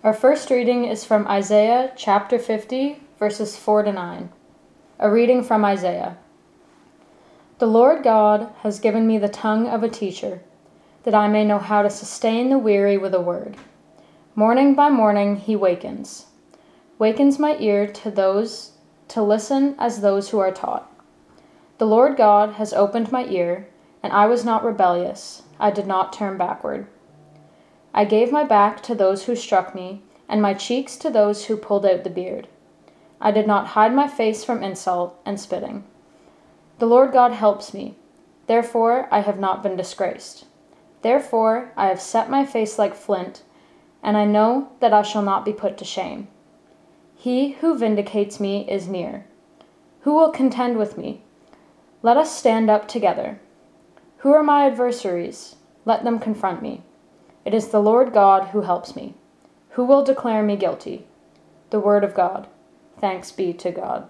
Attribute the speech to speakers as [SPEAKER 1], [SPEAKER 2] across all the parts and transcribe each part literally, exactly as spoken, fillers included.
[SPEAKER 1] Our first reading is from Isaiah chapter fifty, verses four to nine. A reading from Isaiah. The Lord God has given me the tongue of a teacher, that I may know how to sustain the weary with a word. Morning by morning he wakens, wakens my ear to those to listen as those who are taught. The Lord God has opened my ear, and I was not rebellious. I did not turn backward. I gave my back to those who struck me, and my cheeks to those who pulled out the beard. I did not hide my face from insult and spitting. The Lord God helps me. Therefore I have not been disgraced. Therefore I have set my face like flint, and I know that I shall not be put to shame. He who vindicates me is near. Who will contend with me? Let us stand up together. Who are my adversaries? Let them confront me. It is the Lord God who helps me. Who will declare me guilty? The word of God. Thanks be to God.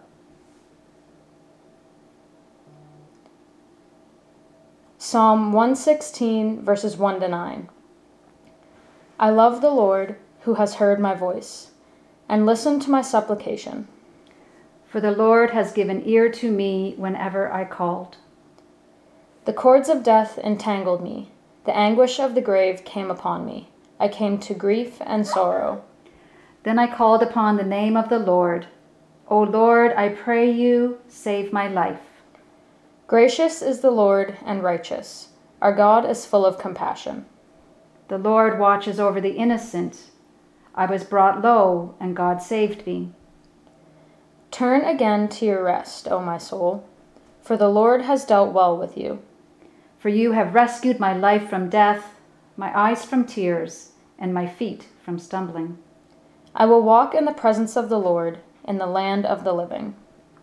[SPEAKER 1] Psalm one sixteen, verses one to nine. I love the Lord, who has heard my voice, and listened to my supplication.
[SPEAKER 2] For the Lord has given ear to me whenever I called.
[SPEAKER 1] The cords of death entangled me. The anguish of the grave came upon me. I came to grief and sorrow.
[SPEAKER 2] Then I called upon the name of the Lord. O Lord, I pray you, save my life.
[SPEAKER 1] Gracious is the Lord and righteous. Our God is full of compassion.
[SPEAKER 2] The Lord watches over the innocent. I was brought low, and God saved me.
[SPEAKER 1] Turn again to your rest, O my soul, for the Lord has dealt well with you.
[SPEAKER 2] For you have rescued my life from death, my eyes from tears, and my feet from stumbling.
[SPEAKER 1] I will walk in the presence of the Lord in the land of the living.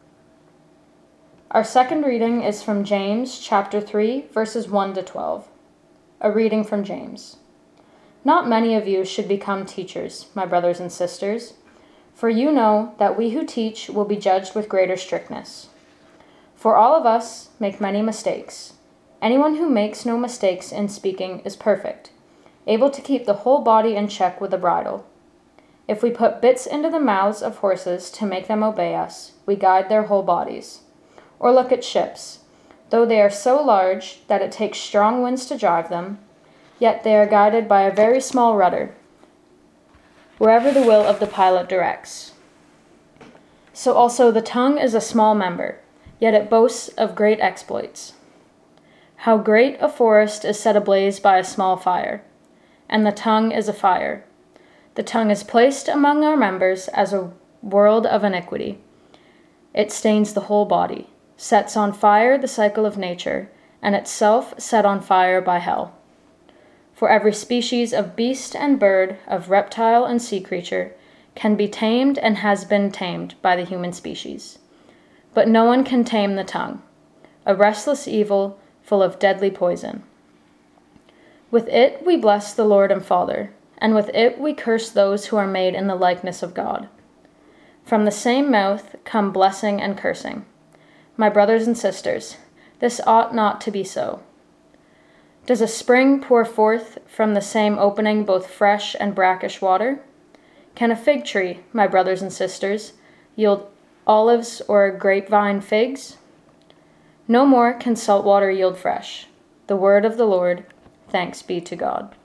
[SPEAKER 1] Our second reading is from James chapter three, verses one to twelve. A reading from James. Not many of you should become teachers, my brothers and sisters, for you know that we who teach will be judged with greater strictness. For all of us make many mistakes. Anyone who makes no mistakes in speaking is perfect, able to keep the whole body in check with a bridle. If we put bits into the mouths of horses to make them obey us, we guide their whole bodies. Or look at ships. Though they are so large that it takes strong winds to drive them, yet they are guided by a very small rudder, wherever the will of the pilot directs. So also the tongue is a small member, yet it boasts of great exploits. How great a forest is set ablaze by a small fire, and the tongue is a fire. The tongue is placed among our members as a world of iniquity. It stains the whole body, sets on fire the cycle of nature, and itself set on fire by hell. For every species of beast and bird, of reptile and sea creature, can be tamed and has been tamed by the human species. But no one can tame the tongue, a restless evil full of deadly poison. With it we bless the Lord and Father, and with it we curse those who are made in the likeness of God. From the same mouth come blessing and cursing. My brothers and sisters, this ought not to be so. Does a spring pour forth from the same opening both fresh and brackish water? Can a fig tree, my brothers and sisters, yield olives or a grapevine figs? No more can salt water yield fresh. The word of the Lord. Thanks be to God.